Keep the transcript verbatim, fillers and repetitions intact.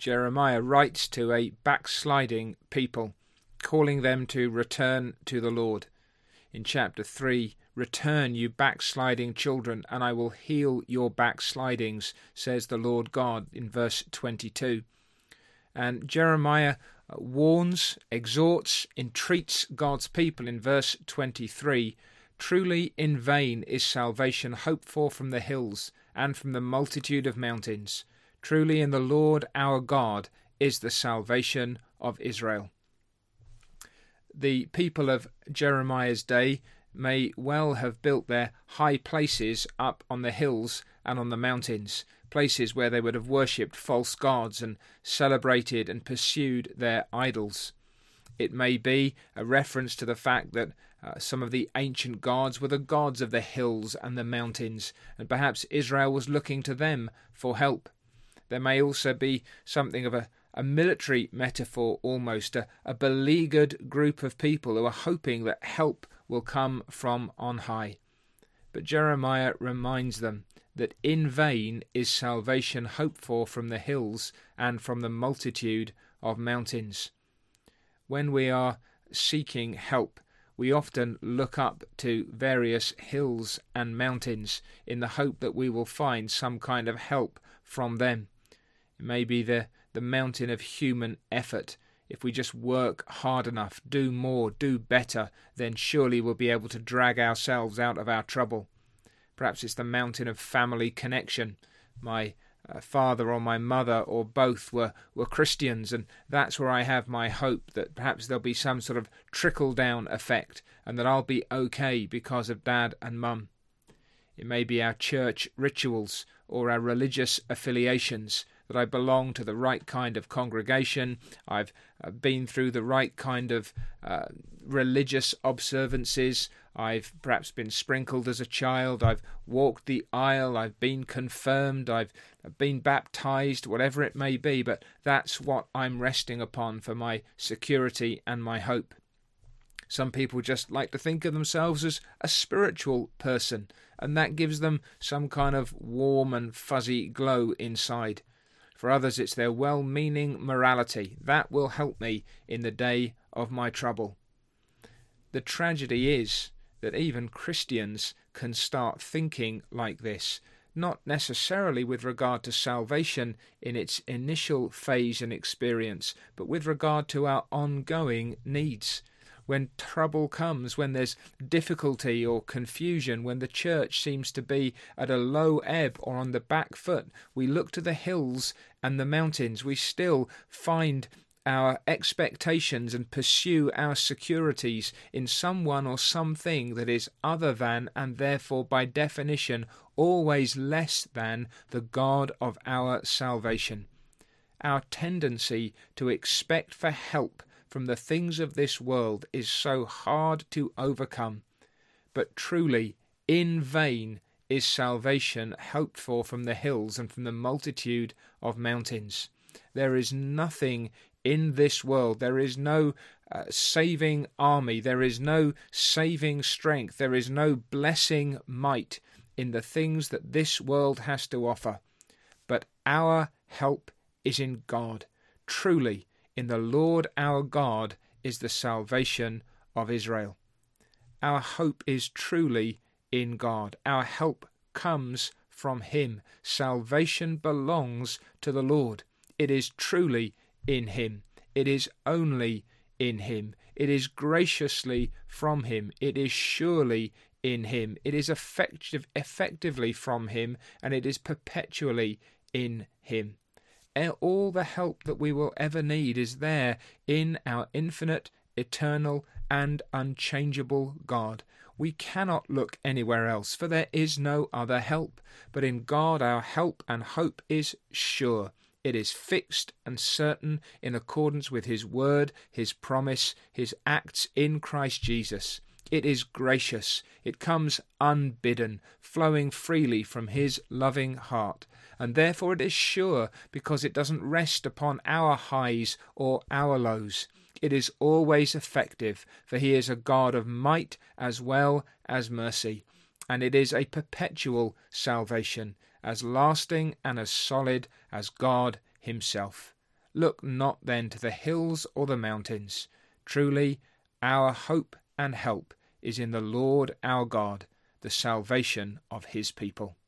Jeremiah writes to a backsliding people, calling them to return to the Lord. In chapter three, "Return, you backsliding children, and I will heal your backslidings, says the Lord God," in verse twenty-two. And Jeremiah warns, exhorts, entreats God's people in verse twenty-three, "Truly in vain is salvation hoped for from the hills and from the multitude of mountains. Truly in the Lord our God is the salvation of Israel." The people of Jeremiah's day may well have built their high places up on the hills and on the mountains, places where they would have worshipped false gods and celebrated and pursued their idols. It may be a reference to the fact that uh, some of the ancient gods were the gods of the hills and the mountains, and perhaps Israel was looking to them for help. There may also be something of a A military metaphor almost, a, a beleaguered group of people who are hoping that help will come from on high. But Jeremiah reminds them that in vain is salvation hoped for from the hills and from the multitude of mountains. When we are seeking help, we often look up to various hills and mountains in the hope that we will find some kind of help from them. It may be the the mountain of human effort. If we just work hard enough, do more, do better, then surely we'll be able to drag ourselves out of our trouble. Perhaps it's the mountain of family connection. My uh, father or my mother or both were, were Christians, and that's where I have my hope that perhaps there'll be some sort of trickle-down effect and that I'll be okay because of dad and mum. It may be our church rituals or our religious affiliations, that I belong to the right kind of congregation, I've uh, been through the right kind of uh, religious observances, I've perhaps been sprinkled as a child, I've walked the aisle, I've been confirmed, I've been baptized, whatever it may be, but that's what I'm resting upon for my security and my hope. Some people just like to think of themselves as a spiritual person, and that gives them some kind of warm and fuzzy glow inside. For others, it's their well-meaning morality. That will help me in the day of my trouble. The tragedy is that even Christians can start thinking like this, not necessarily with regard to salvation in its initial phase and experience, but with regard to our ongoing needs. When trouble comes, when there's difficulty or confusion, when the church seems to be at a low ebb or on the back foot, we look to the hills and the mountains. We still find our expectations and pursue our securities in someone or something that is other than, and therefore by definition always less than, the God of our salvation. Our tendency to expect for help from the things of this world is so hard to overcome. But truly, in vain is salvation hoped for from the hills and from the multitude of mountains. There is nothing in this world, there is no uh, saving army, there is no saving strength, there is no blessing might in the things that this world has to offer. But our help is in God. Truly, in the Lord our God is the salvation of Israel. Our hope is truly in God. Our help comes from Him. Salvation belongs to the Lord. It is truly in Him. It is only in Him. It is graciously from Him. It is surely in Him. It is effective, effectively from Him, and it is perpetually in Him. All the help that we will ever need is there in our infinite, eternal, and unchangeable God. We cannot look anywhere else, for there is no other help. But in God our help and hope is sure. It is fixed and certain in accordance with His word, His promise, His acts in Christ Jesus. It is gracious. It comes unbidden, flowing freely from His loving heart. And therefore it is sure, because it doesn't rest upon our highs or our lows. It is always effective, for He is a God of might as well as mercy. And it is a perpetual salvation, as lasting and as solid as God Himself. Look not then to the hills or the mountains. Truly, our hope and help is in the Lord our God, the salvation of his people.